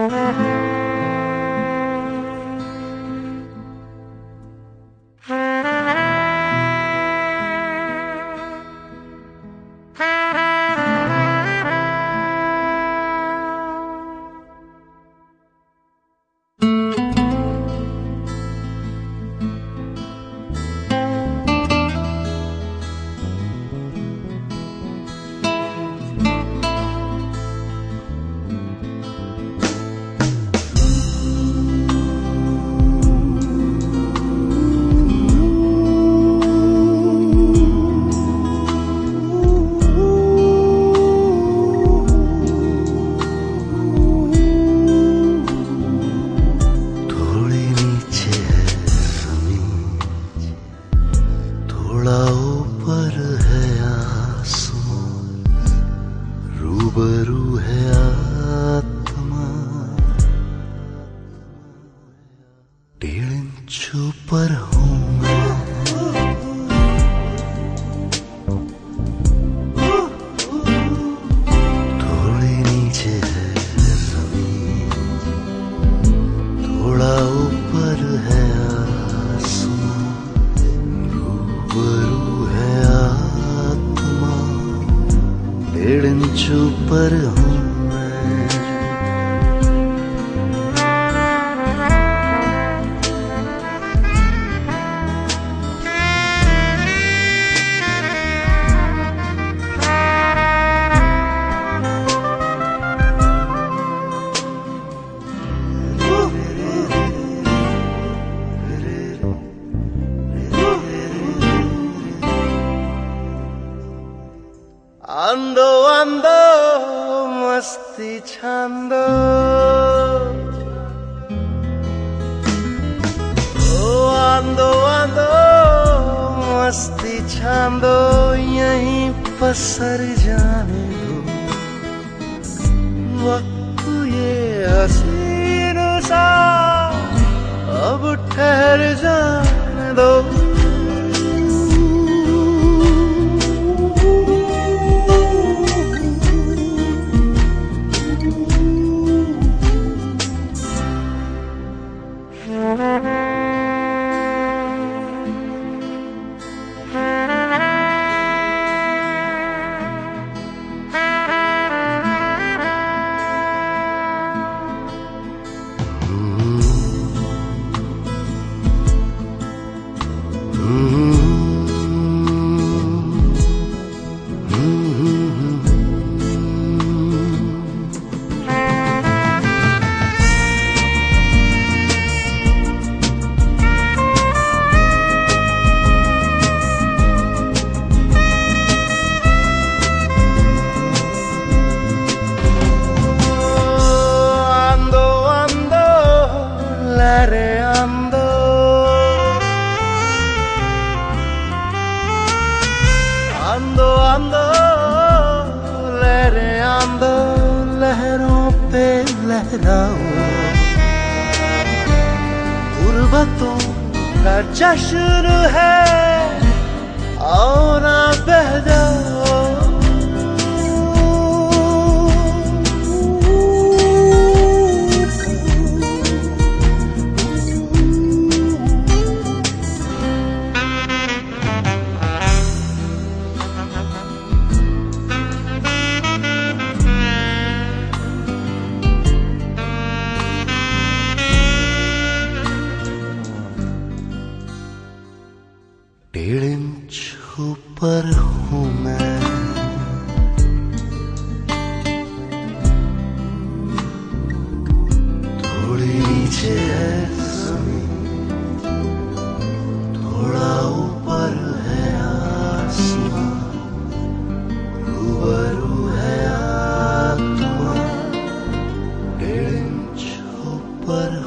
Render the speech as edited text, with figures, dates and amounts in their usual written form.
रूबरू है आत्मा, 1.5 इंच ऊपर हूँ मैं, थोड़ी नीचे है जमीन, थोड़ा ऊपर है आसमां, रूबरू है आत्मा, 1.5 इंच ऊपर हूँ मैं। Ando, ando, masti chando, oh ando, ando, masti chando, यहीं पसर जाने दो, वक्त ये हसीन सा अब ठहर जाने दो। Ando, ando, लहरे ando, लहरों पे लहराओ, गुर्बतों का जश्न है, आओ ना बह जाओ। डेढ़ इंच ऊपर हूँ मैं, थोड़ी नीचे है जमीन, थोड़ा ऊपर है आसमां, रूबरू है आत्मा, 1.5 इंच ऊपर